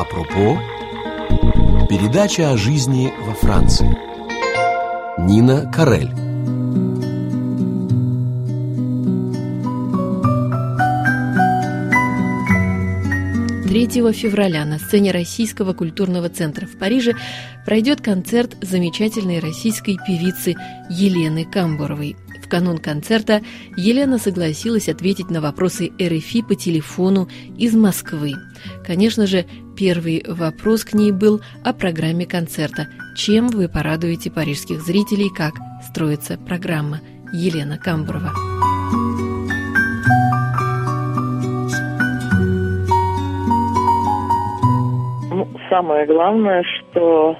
Апропо. Передача о жизни во Франции. Нина Карель. Февраля на сцене Российского культурного центра в Париже пройдет концерт замечательной российской певицы Елены Камбуровой. В канун концерта Елена согласилась ответить на вопросы РФИ по телефону из Москвы. Конечно же, первый вопрос к ней был о программе концерта. Чем вы порадуете парижских зрителей, как строится программа? Елена Камбурова. Самое главное, что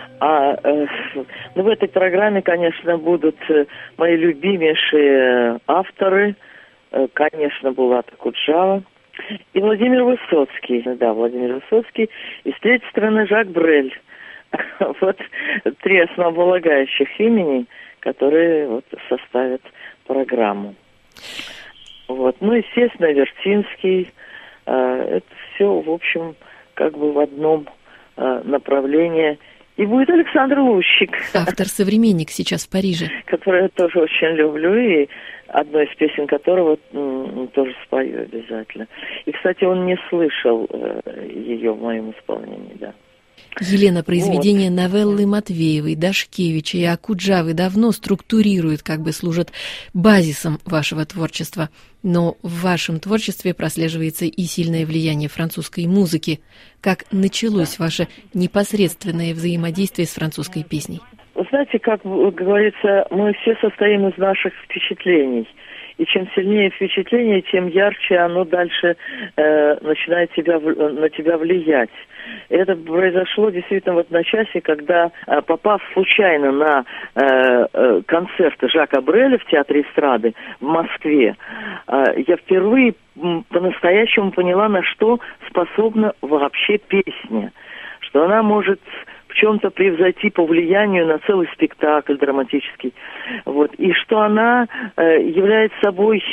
в этой программе, конечно, будут мои любимейшие авторы, конечно, Булат Акуджава и Владимир Высоцкий. Да, Владимир Высоцкий. И с третьей стороны Жак Брель. Вот три основополагающих имени, которые вот составят программу. Вот. Ну, естественно, Вертинский. Это все, в общем, как бы в одном направлении. И будет Александр Лущик. Автор-современник сейчас в Париже. Который я тоже очень люблю, и одной из песен которого тоже спою обязательно. И, кстати, он не слышал ее в моем исполнении, да. Елена, произведения новеллы Матвеевой, Дашкевича и Акуджавы давно структурируют, как бы служат базисом вашего творчества. Но в вашем творчестве прослеживается и сильное влияние французской музыки. Как началось ваше непосредственное взаимодействие с французской песней? Вы знаете, как говорится, мы все состоим из наших впечатлений. И чем сильнее впечатление, тем ярче оно дальше начинает на тебя влиять. И это произошло действительно в одночасье, когда, попав случайно на концерт Жака Бреля в Театре эстрады в Москве, я впервые по-настоящему поняла, на что способна вообще песня. Что она может в чем-то превзойти по влиянию на целый спектакль драматический. Вот. И что она является собой,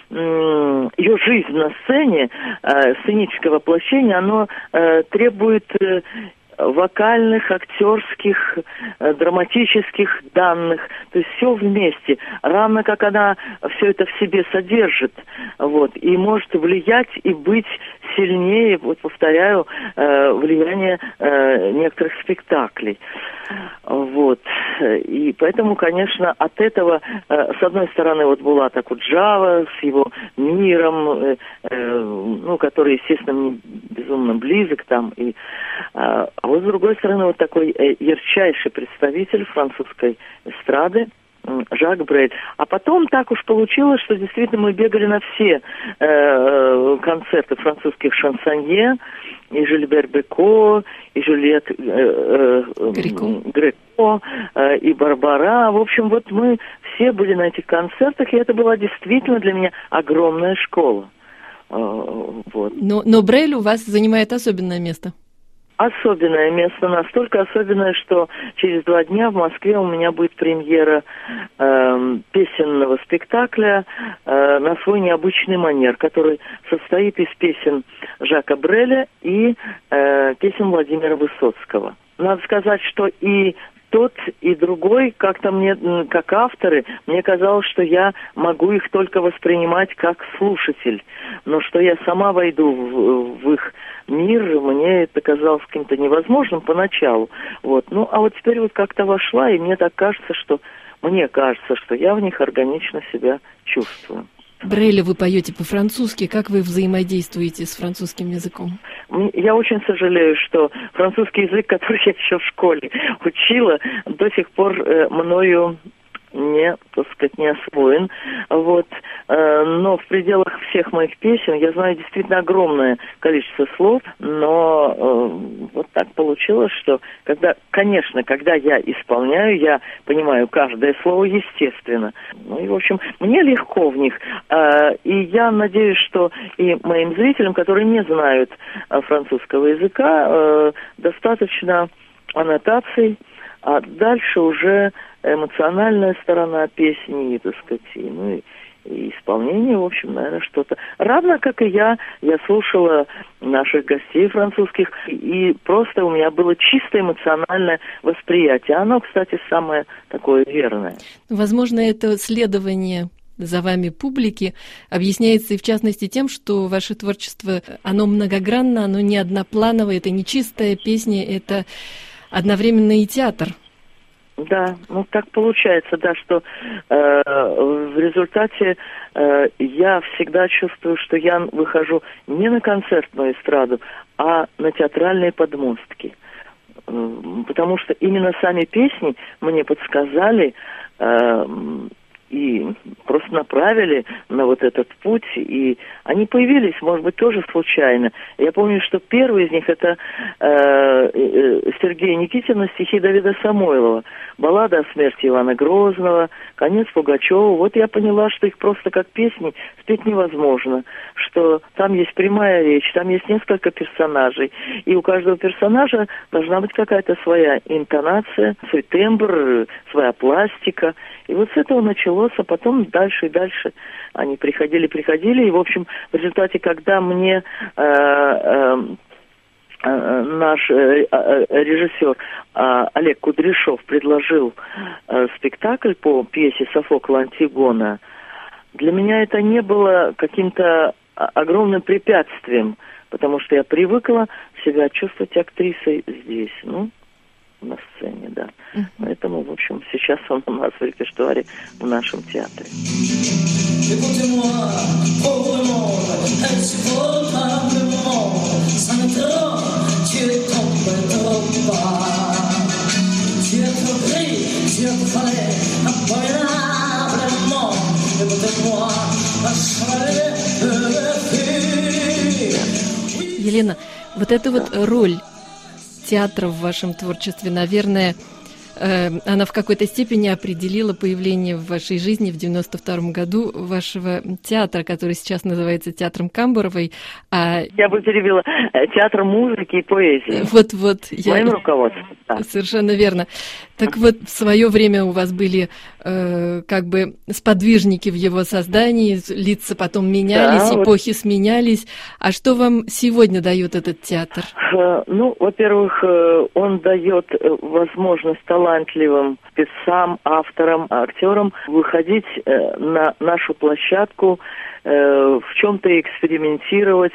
ее жизнь на сцене, сценическое воплощение, оно требует вокальных, актерских, драматических данных, то есть все вместе, равно как она все это в себе содержит, вот, и может влиять и быть сильнее, вот повторяю, влияние некоторых спектаклей. Вот. И поэтому, конечно, от этого, с одной стороны, вот Булат Акуджава с его миром, который, естественно, мне безумно близок там, а вот с другой стороны, вот такой ярчайший представитель французской эстрады, Жак Брель. А потом так уж получилось, что действительно мы бегали на все концерты французских шансонье, и Жильбер Беко, и Жюльет Греко, и Барбара. В общем, вот мы все были на этих концертах, и это была действительно для меня огромная школа. Вот. Но Брель у вас занимает особенное место. Особенное место, настолько особенное, что через 2 дня в Москве у меня будет премьера песенного спектакля на свой необычный манер, который состоит из песен Жака Бреля и песен Владимира Высоцкого. Надо сказать, что и тот, и другой, как-то мне, как авторы, мне казалось, что я могу их только воспринимать как слушатель, но что я сама войду в их мир, мне это казалось каким-то невозможным поначалу. Вот. Ну, а вот теперь вот как-то вошла, и мне кажется, что я в них органично себя чувствую. Брейля вы поете по-французски. Как вы взаимодействуете с французским языком? Я очень сожалею, что французский язык, который я еще в школе учила, до сих пор мною не освоен. Вот. Но в пределах всех моих песен я знаю действительно огромное количество слов, но вот так получилось, что когда я исполняю, я понимаю каждое слово естественно. Ну и, в общем, мне легко в них. И я надеюсь, что и моим зрителям, которые не знают французского языка, достаточно аннотаций, а дальше уже эмоциональная сторона песни, так сказать, и исполнение, в общем, наверное, что-то. Равно как и я слушала наших гостей французских, и просто у меня было чисто эмоциональное восприятие. Оно, кстати, самое такое верное. Возможно, это следование за вами публики объясняется и в частности тем, что ваше творчество, оно многогранно, оно не одноплановое, это не чистая песня, это одновременно и театр. Да, ну так получается, да, что в результате я всегда чувствую, что я выхожу не на концертную эстраду, а на театральные подмостки. Потому что именно сами песни мне подсказали и просто направили на вот этот путь, и они появились, может быть, тоже случайно. Я помню, что первый из них это Сергея Никитина, стихи Давида Самойлова, баллада о смерти Ивана Грозного, конец Пугачёва. Вот я поняла, что их просто как песни спеть невозможно, что там есть прямая речь, там есть несколько персонажей, и у каждого персонажа должна быть какая-то своя интонация, свой тембр, своя пластика. И вот с этого началось, а потом дальше и дальше они приходили, и, в общем, в результате, когда мне наш режиссер Олег Кудряшов предложил спектакль по пьесе Софокла «Антигона», для меня это не было каким-то огромным препятствием, потому что я привыкла себя чувствовать актрисой здесь, на сцене, да. Поэтому, в общем, сейчас он у нас в репертуаре в нашем театре. Елена, вот эта вот роль театра в вашем творчестве, наверное, она в какой-то степени определила появление в вашей жизни в 92-м году вашего театра, который сейчас называется Театром Камбуровой. Я бы перевела театр музыки и поэзии. Вот. Моим руководством. Да. Совершенно верно. Так вот, в свое время у вас были как бы сподвижники в его создании, лица потом менялись, да, эпохи сменялись. А что вам сегодня дает этот театр? Во-первых, он дает возможность талантливым певцам, авторам, актерам выходить на нашу площадку, в чем-то экспериментировать.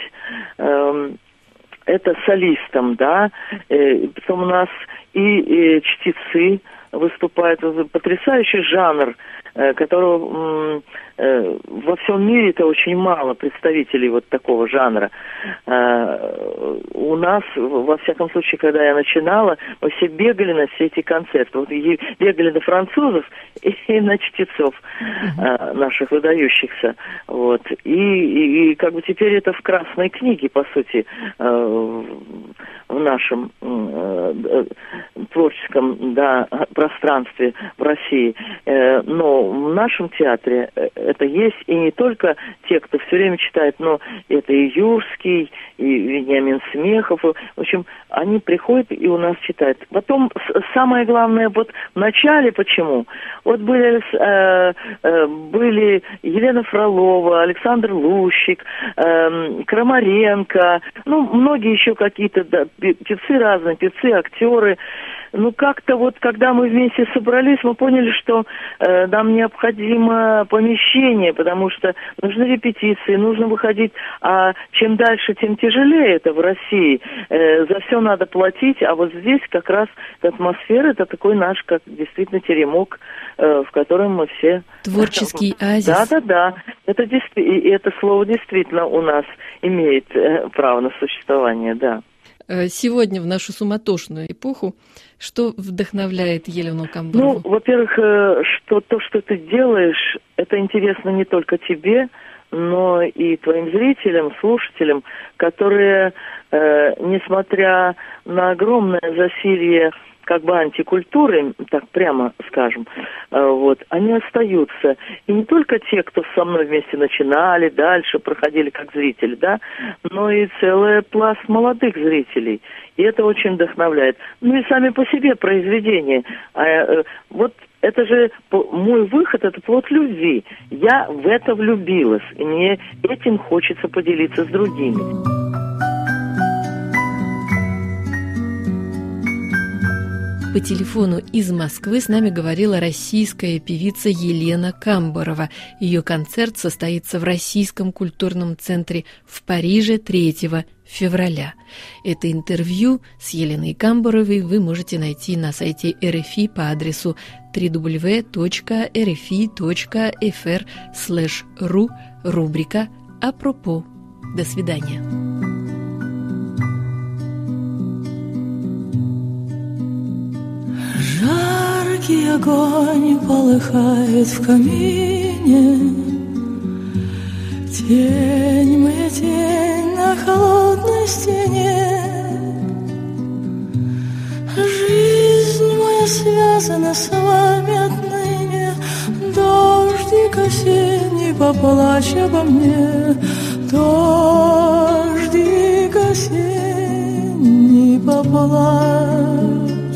Это солистам, да. Потом у нас и чтецы выступают. Потрясающий жанр, которого во всем мире это очень мало представителей вот такого жанра. У нас, во всяком случае, когда я начинала, мы все бегали на все эти концерты. Вот бегали на французов и на чтецов наших выдающихся. Вот. И как бы теперь это в красной книге, по сути, в нашем творческом, да, пространстве в России. Но в нашем театре это есть, и не только те, кто все время читает, но это и Юрский, и Вениамин Смехов. В общем, они приходят и у нас читают. Потом, самое главное, вот в начале почему? Вот были Елена Фролова, Александр Лущик, Крамаренко, многие еще какие-то, да, певцы разные, певцы, актеры. Как-то вот, когда мы вместе собрались, мы поняли, что нам необходимо помещение, потому что нужны репетиции, нужно выходить, а чем дальше, тем тяжелее это в России. За все надо платить, а вот здесь как раз атмосфера, это такой наш, как действительно теремок, в котором мы все... Творческий оазис. Да. Это слово действительно у нас имеет право на существование, да. Сегодня, в нашу суматошную эпоху, что вдохновляет Елену Камбурову? Во-первых, что то, что ты делаешь, это интересно не только тебе, но и твоим зрителям, слушателям, которые, несмотря на огромное засилье как бы антикультуры, так прямо скажем, они остаются. И не только те, кто со мной вместе начинали, дальше проходили как зрители, да, но и целый пласт молодых зрителей. И это очень вдохновляет. И сами по себе произведения. Вот это же мой выход, это плод любви. Я в это влюбилась, и мне этим хочется поделиться с другими. По телефону из Москвы с нами говорила российская певица Елена Камборова. Ее концерт состоится в Российском культурном центре в Париже 3 февраля. Это интервью с Еленой Камборовой вы можете найти на сайте РФИ по адресу www.rfi.fr/ru, рубрика «Апропо». До свидания. Жаркий огонь полыхает в камине, тень моя тень на холодной стене. Жизнь моя связана с вами отныне, дождик осенний поплачь обо мне, дождик осенний поплачь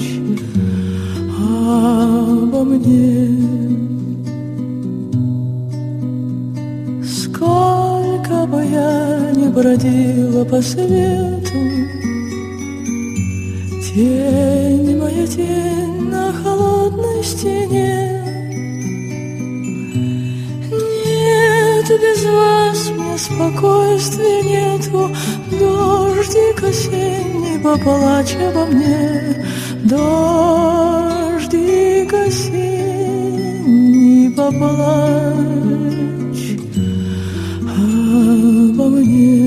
обо мне. Сколько бы я ни бродила по свету, тень моя тень на холодной стене. Нет, без вас мне спокойствия нету, дождик осенний поплачь обо мне, дождик осенний поплачь обо мне.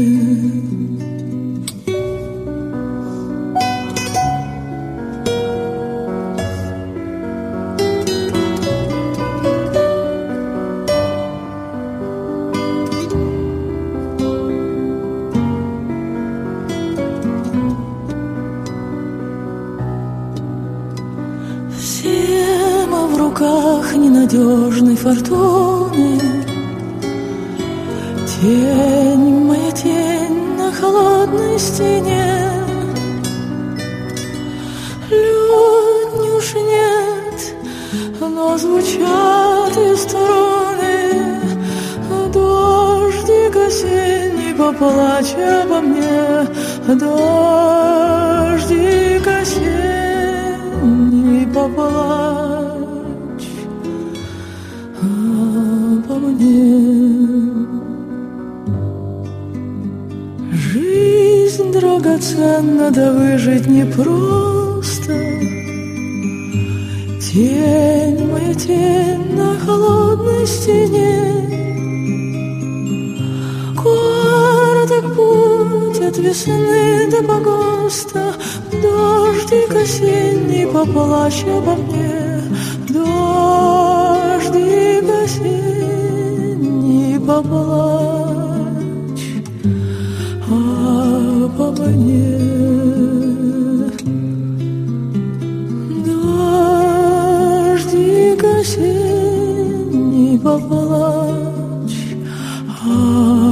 Ненадежной фортуны, тень моя тень на холодной стене. Лютни уж нет, но звучат и струны, дождик осенний поплачь обо мне, дождик осенний поплачь обо мне. Жизнь драгоценна, да выжить непросто. Тень моя тень на холодной стене. Короток путь от весны до погоста, дождик осенний поплачь обо мне, дождик осенний поплачь обо мне, дождик осенний поплачь